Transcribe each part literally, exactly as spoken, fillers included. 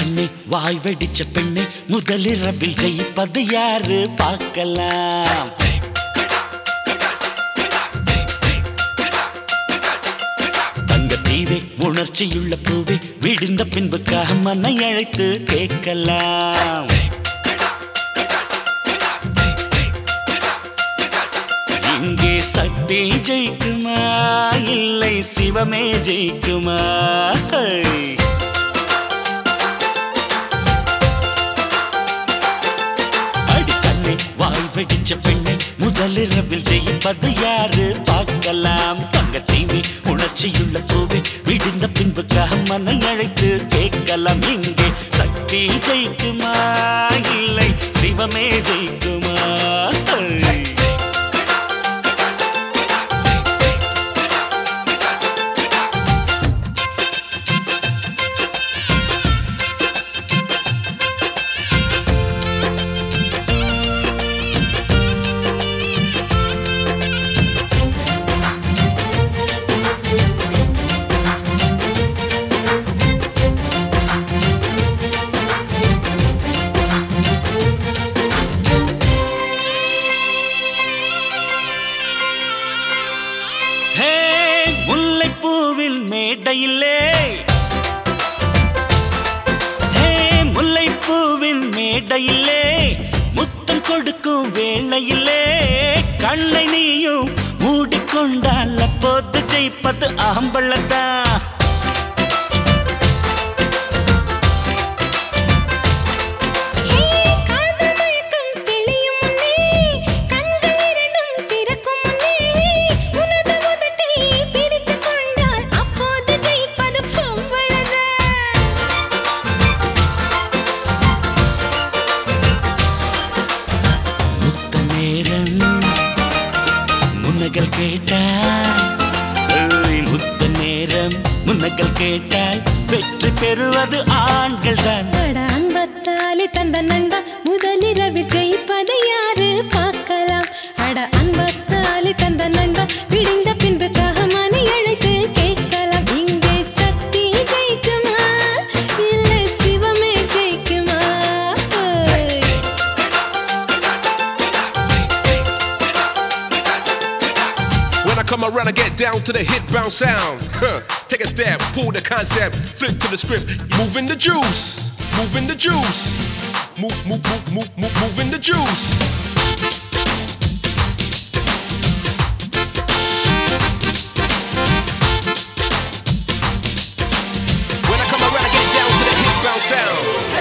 கண்ணே வாய் வெடிச்ச பெண்ணே முதலிரவில் ஜெயிப்பது யாரு பார்க்கலாம். தங்க தீவே உணர்ச்சியுள்ள பூவே விடிந்த பின்புக்காக மன்னை அழைத்து கேட்கலாம். இங்கே சக்தி ஜெயிக்குமா இல்லை சிவமே ஜெயிக்குமா? வெடிச்ச பெண்ணை முதலிரவில் ஜெயிப்பது யாரு பார்க்கலாம். தங்க தீவி உணர்ச்சியுள்ள பூவே விடிந்த பின்புக்காக மனை அழைத்து கேட்கலாம். இங்கே சக்தி ஜெயிக்குமா இல்லை சிவமே ஜெயிக்குமா? பூவில் மேடையிலே முல்லை பூவின் மேடையிலே முத்தம் கொடுக்கும் வேளையிலே கண்ணை நீயும் மூடிக்கொண்டால் அப்போது ஜெயிப்பது ஆம்பளத்தான். முன்னகள் கேட்டால் முத்த நேரம் முன்னகள் கேட்டால் வெற்றி பெறுவது ஆண்கள் தான். அன்பத்தாலி தந்த நண்பா முதலிரவு ஜெயிப்பது யாரு பார்க்கலாம். அட அன்பத்தாலி தந்த நண்பா விடிந்த பின்புக்காக மனை அழைத்து கேட்கலாம். இங்கே சக்தி ஜெயிக்குமா இல்லை சிவமே ஜெயிக்குமா? Come around and get down to the hit bounce sound. Huh. Take a step, pull the concept, flip to the script, moving the juice, moving the juice, move, move, move, move, move, moving the juice. When I come around and get down to the hit bounce sound. Hey.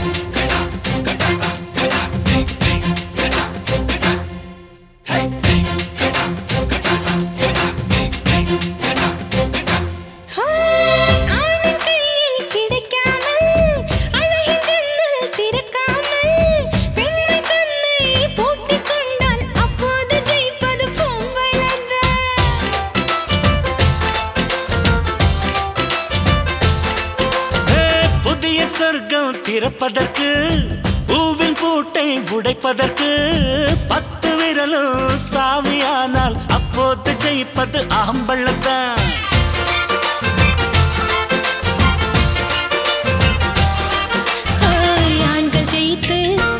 சொர்க்கம் திறப்பதற்கு பூவின் பூட்டை உடைப்பதற்கு பத்து விரலும் சாவியானால் அப்போது ஜெயிப்பது ஆம்பளத்தான். ஆண்கள் ஜெயித்து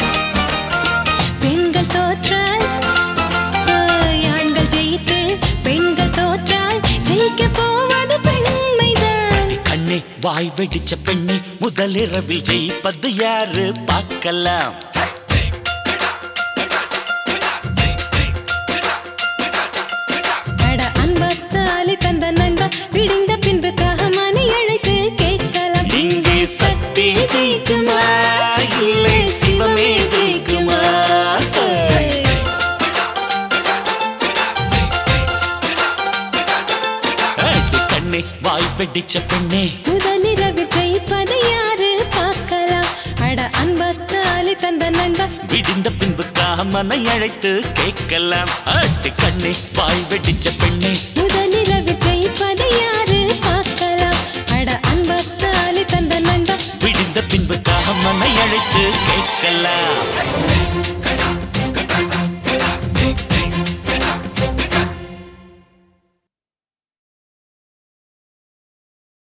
பெண்கள் தோற்றால் ஆண்கள் ஜெயித்து பெண்கள் தோற்றால் ஜெயிக்க போவது பெண்மைதான். கண்ணே வாய் வெடிச்ச பெண்ணே முதலிரவில் ஜெயிப்பது யாரு பார்க்கலாம். அட அன்பத்தாலி தந்த நண்பா விடிந்த பின்புக்காக மனை அழைத்து கேட்கலாம். இங்கே சக்தி ஜெயிக்குமா இல்லை சிவமே ஜெயிக்குமா? கண்ணே வாய் வெடிச்ச பெண்ணே முதலிரவு ஜெயிப்பது யாரு பார்க்கலாம். அட அன்பத்தாலி தந்த நண்பா விடிந்த பின்புக்காக மனை அழைத்து கேட்கலாம். அட்டு கண்ணே வாய் வெடிச்ச பெண்ணே முதலிரவு ஜெயிப்பது யாரு பார்க்கலாம். அட அன்பத்தாலி தந்த நண்பா விடிந்த பின்புக்காக மனை அழைத்து கேட்கலாம்.